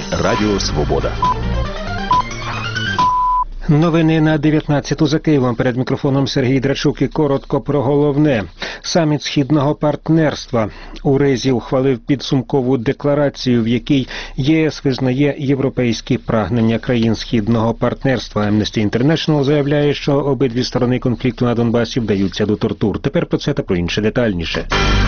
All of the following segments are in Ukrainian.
Радіо Свобода. Новини на 19-ту за Києвом. Перед мікрофоном Сергій Драчук і коротко про головне. Саміт Східного партнерства у Ризі ухвалив підсумкову декларацію, в якій ЄС визнає європейські прагнення країн Східного партнерства. Amnesty International заявляє, що обидві сторони конфлікту на Донбасі вдаються до тортур. Тепер про це та про інше детальніше.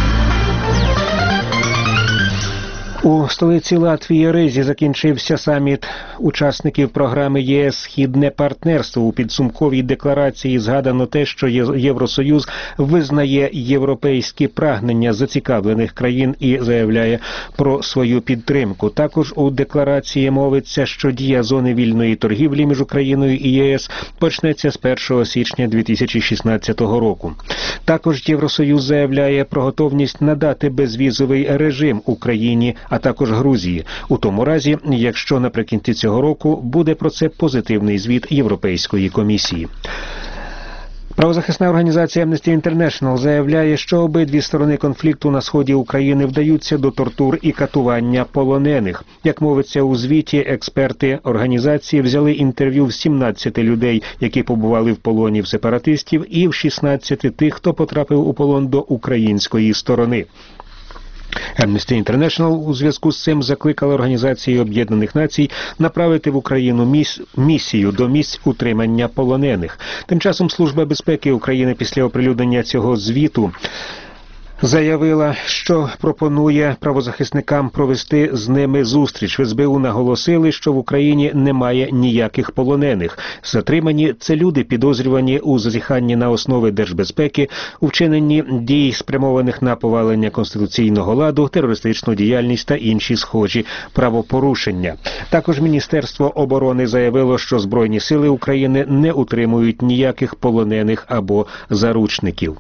У столиці Латвії Ризі закінчився саміт учасників програми ЄС «Східне партнерство». У підсумковій декларації згадано те, що Євросоюз визнає європейські прагнення зацікавлених країн і заявляє про свою підтримку. Також у декларації мовиться, що дія зони вільної торгівлі між Україною і ЄС почнеться з 1 січня 2016 року. Також Євросоюз заявляє про готовність надати безвізовий режим Україні, а також Грузії, у тому разі, якщо наприкінці цього року буде про це позитивний звіт Європейської комісії. Правозахисна організація Amnesty International заявляє, що обидві сторони конфлікту на сході України вдаються до тортур і катування полонених. Як мовиться у звіті, експерти організації взяли інтерв'ю в 17 людей, які побували в полоні в сепаратистів, і в 16 тих, хто потрапив у полон до української сторони. Amnesty International у зв'язку з цим закликала Організації Об'єднаних Націй направити в Україну місію до місць утримання полонених. Тим часом Служба безпеки України після оприлюднення цього звіту заявила, що пропонує правозахисникам провести з ними зустріч. В СБУ наголосили, що в Україні немає ніяких полонених. Затримані – це люди, підозрювані у зазіханні на основи держбезпеки, у вчиненні дій, спрямованих на повалення конституційного ладу, терористичну діяльність та інші схожі правопорушення. Також Міністерство оборони заявило, що Збройні сили України не утримують ніяких полонених або заручників.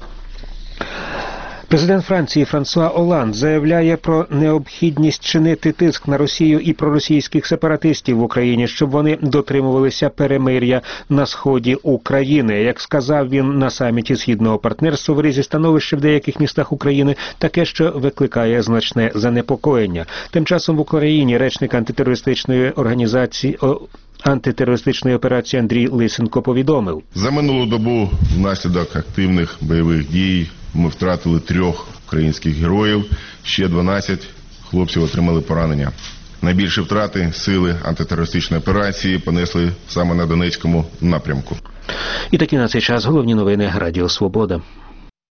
Президент Франції Франсуа Олланд заявляє про необхідність чинити тиск на Росію і проросійських сепаратистів в Україні, щоб вони дотримувалися перемир'я на сході України. Як сказав він на саміті Східного партнерства в Ризі, становище в деяких містах України таке, що викликає значне занепокоєння. Тим часом в Україні речник антитерористичної антитерористичної операції Андрій Лисенко повідомив. За минулу добу внаслідок активних бойових дій ми втратили 3 українських героїв, ще 12 хлопців отримали поранення. Найбільші втрати сили антитерористичної операції понесли саме на Донецькому напрямку. І такі на цей час головні новини Радіо Свобода.